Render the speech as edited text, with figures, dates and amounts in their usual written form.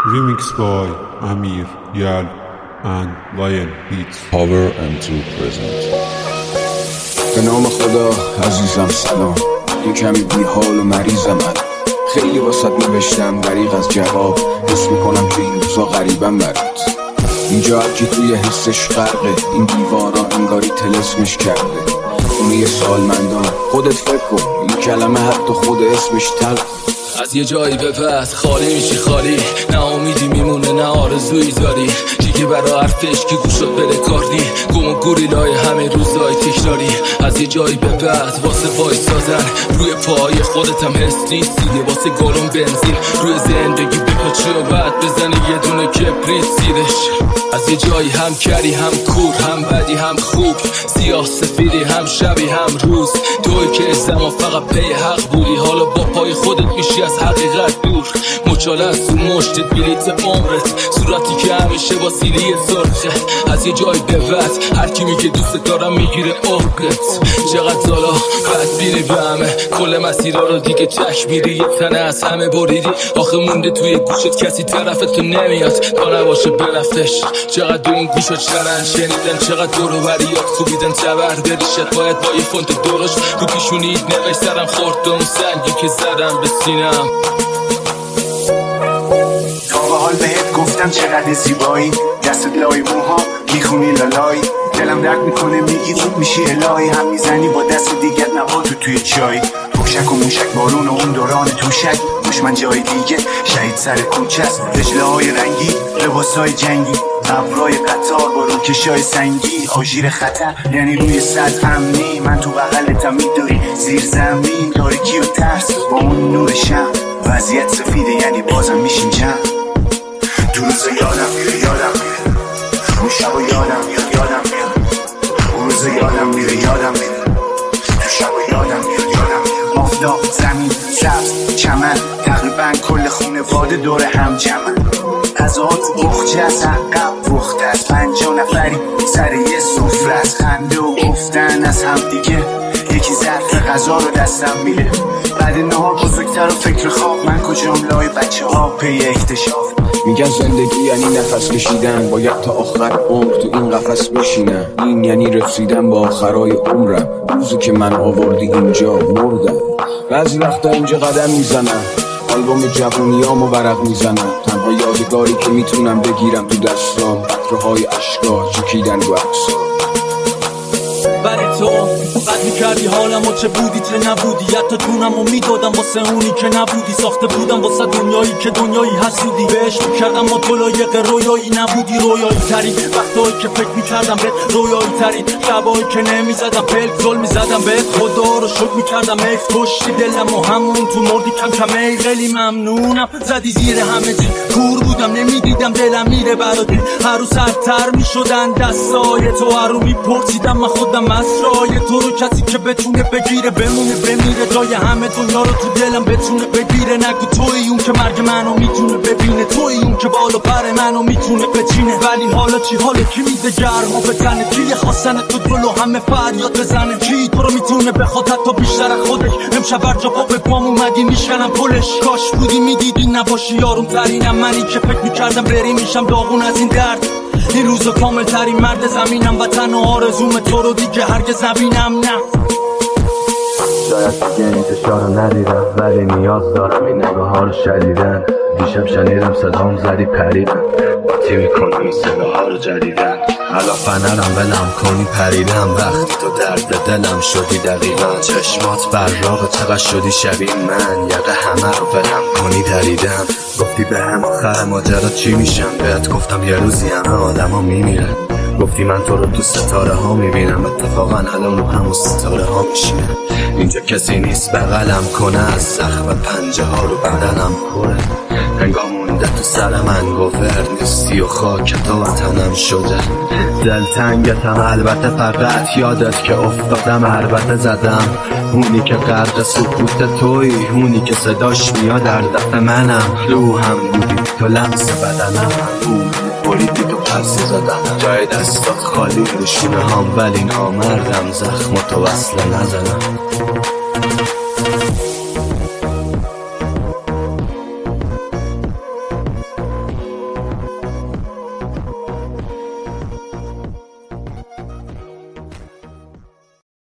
Remix by Amir, Yal and Lion Beats. Power and True Present. به نام خدا عزیزم سلام. یه کمی بی حال و مریضم خیلی واسط نوشتم دریغ از جواب. حس میکنم که این روزا غریبم برات. اینجا هرکی توی حسش غرقه. این دیوارا انگاری طلسمش کرده. خونه سالمندان خودت فکر کن. این کلمه حتی خود اسمش تلخ. از یه جایی به بعد خالی میشی خالی. نه امیدی میمونه نه آرزویی داری. دیگه برا حرفش که گوشت بره کاردی. گم و گوریلای همه روزای تکراری. از یه جایی به بعد واسه وایسادن روی پای خودت هم حس نیست دیگه. واسه گالون بنزین روی زندگی بپاچی و بعد بزنی یه دونه کبریت زیرش. از یه جایی هم کری هم کور هم بدی هم خوب. سیاه سفیدی هم شبی هم روز. توی که زمان فقط پی حق بودی. حالا با پای خودت میشی از حقیقت دور. مچاله از تو مشتت بلیت عمرت. صورتی که همیشه با سیلی سرخه. از یه جای به بعد هرکی میگه دوست دارم میگیره عقدت. چقدر زالا بدبینی به همه. کل مسیرها رو دیگه تک میری. یه تنه از همه بریدی. آخه مونده توی گوشت کسی طرفتو نمیاد تا نباشه برفتش. چقدر اون گوشت شرن شنیدن. چقدر دور و بریات خوبیدن. تبر دریشت باید با یه فونت درشت رو پیشونید نوشت. سرم خورد اون سنگی که زدم به سینم. تا به حال بهت گفتم چقدر زیبایی. دست لای موها میخونی لالایی. دلم درد میکنه میگی خوب میشی الهی. هم میزنی با دست دیگت نباتو توی چای. پوشک و موشک بارون و اون دوران توشک. دشمن جای دیگه شهید سر کوچه است. رجله های رنگی لباسای جنگی. ابرای قطار با روکشای سنگی. آژیر خطر یعنی روی سطح امنی. من تو بغلتم میدوی زیر زمین. تاریکی و ترس با اون نور شم. وضعیت سفیده یعنی بازم میشیم جمع. دو روز یادم میره یادم میره. اون شب و یادم میاد یادم میاد. اون روز یادم میره یادم میره. تو شب و یادم میاد یادم میاد. آفتاب زمین سبز چمن. تقریبا کل خونواده دور هم جمعن. غذات بخچه از عقب پخته است. 50 نفری سر یه سفره از خنده و گفتن از هم دیگه. یکی ظرف غذا رو دستم میده. بعد نهار بزرگتر و فکر خواب. من کجام لای بچه ها پی اکتشاف. میگن زندگی یعنی نفس کشیدن. باید تا آخر عمر تو این قفس بشینم. این یعنی رسیدن با آخرای عمرم. روزی که من آوردی اینجا مردم. بعضی وقتا اینجا قدم میزنم. آلبوم جوونیامو ورق میزنم. تنها یادگاری که میتونم بگیرم تو دستام. قطره‌های اشکا چکیدن رو عکسام. برای تو بد میکردی حالمو چه بودی چه نبودی. حتی جونمو میدادم واسه اونی که نبودی. ساخته بودم واسه دنیایی که دنیایی حسودی. بهش میکردم ما تو لایق رویایی نبودی. رویایی ترین وقتایی که فکر میکردم بهت. رویایی ترین شبایی که نمیزدم پلک زل میزدم بهت. خدا رو شکر میکردم ایف کشتی دلم و همون تو مردی کم کم. ای خیلی ممنونم زدی زیر همه چی. کور بودم نمیدیدم دلم میره برادی. هر روز سرتر میشدن دستای تو. هر رو میپرسیدم من خودم اسرای تو رو. کسی که بتونه بگیره بمونه بمیره. جای همه دنیا رو تو دلم بتونه بگیره. نگو توی اون که مرگ منو میتونه ببینه. توی اون که بالا پر منو میتونه بچینه. ولی حالا چی حالا کی میده گرما به تنه. کی خواستن تو دلو همه فریاد بزنه. کی تو رو میتونه بخواد حتی بیشتر از خودش. امشب برجا پا به پام اومدی میشکنم پلش. کاش بودی میدیدی نباشی یارم ترینم. منی که فکر میکردم بری میشم داغون از این درد. این روزو کامل ترین مرد زمینم. و تنها آرزوم تو رو دیگه هرگز نبینم. نه شاید دیگه انتشار رو ندیدم. ولی نیاز دارم این نگاه ها رو شدیدن. دیشب شنیدم صدام زدی پریدم. باتی میکنم این صداها رو جدیدن. الان فنرم بلم کنی پریدم. وقتی تو درد دلم شدی دقیقا. چشمات براغ چقدر شدی شبیه من. یقه همه رو بلم کنی دریدم. گفتی به هم آخر ماجرا چی میشم. بهت گفتم یه روزی همه آدم ها میمیرن. گفتی من تو رو تو ستاره ها میبینم. اتفاقا الان رو همون ستاره ها میشینم. اینجا کسی نیست بغلم کنه. از زخم پنجه ها رو بدنم پره. انگاه مونده تو سر من گفر نیستی و خاک تو وطنم شده. دلتنگتم البته فقط یادت که افتادم البته زدم. اونی که غرق سکوت توی. اونی که صداش میاد در دفع منم. روحم بودی تو لمس بدنم. اون بریدی تو پرسی زدم. جای دستات خالی روشونه هم ولی نامردم. زخم تو وصله نزنم.